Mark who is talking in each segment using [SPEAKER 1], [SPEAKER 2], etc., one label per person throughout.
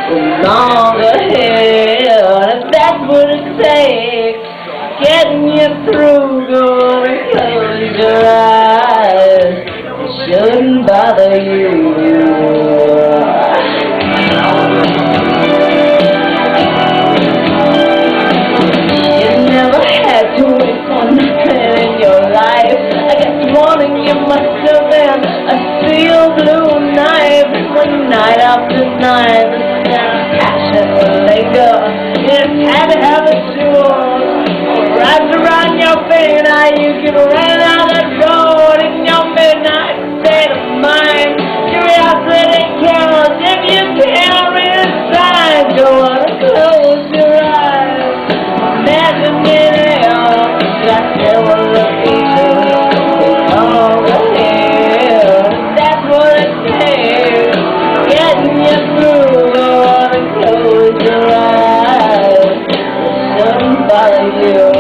[SPEAKER 1] longer here, if that's what it takes. Getting you through, go and close your eyes. It shouldn't bother you. To wait for nothing in your life. I guess wanting you must have been a steel blue knife. When night after night the scent of passion will linger. You just had to have a sword wrapped around your vein. Now you can run out that road in your midnight state of mind. Curiosity kills if you can't read a sign. Go on and close your eyes. Imagine me. That's what it takes. Getting you through, go on and close your eyes. It shouldn't bother you.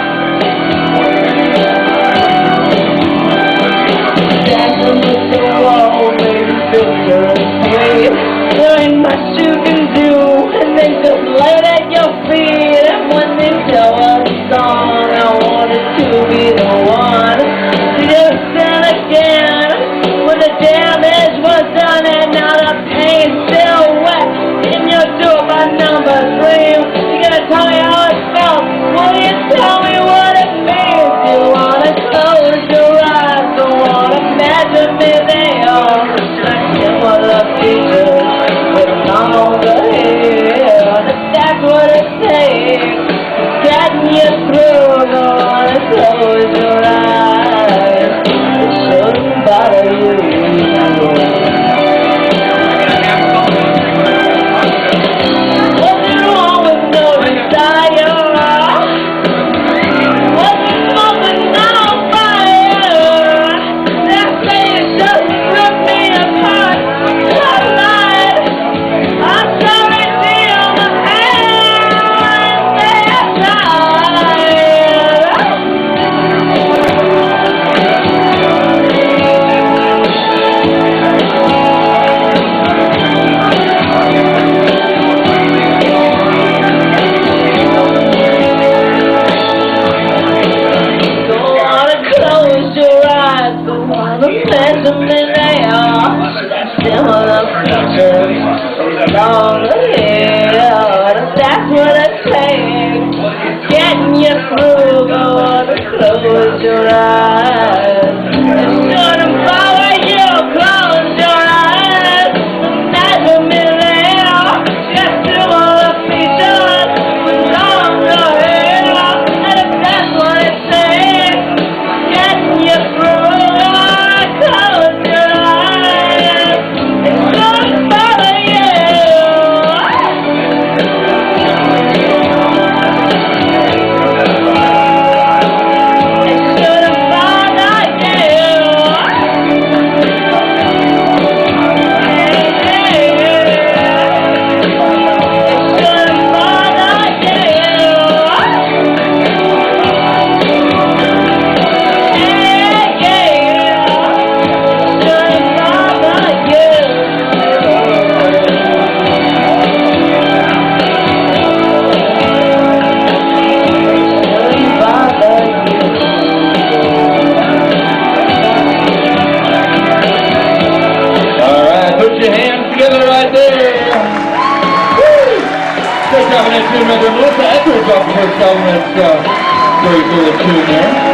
[SPEAKER 1] Dancing with the wall, baby, picture and sweet. There ain't much you can do, and they just laid at your feet. And when they tell a song, I wanted to be the one to just sin again. When the damage was done and now the pain's still wet in your door number 3. You gonna tell me how it felt? Will you tell me what it means? You wanna close your eyes, don't wanna imagine me there. Reflecting what the future with longer hair. That's what it takes. Getting you through, go on and close your eyes. It shouldn't bother you. What's wrong with no desire? What's smoking on fire? That thing just ripped me apart. I lied. I'm sorry, dear, my hands, they're tired. Go on and close your eyes. Go on and imagine me there. Similar features, longer hair. That's what it takes. Getting you through, go on and close your eyes. It shouldn't bother you, close your eyes. Imagine me there. Just similar features with longer hair. And if that's what it takes, getting you through, go on and close your eyes. It shouldn't bother you.
[SPEAKER 2] Melissa Etheridge off the first album. That's very cool tune there.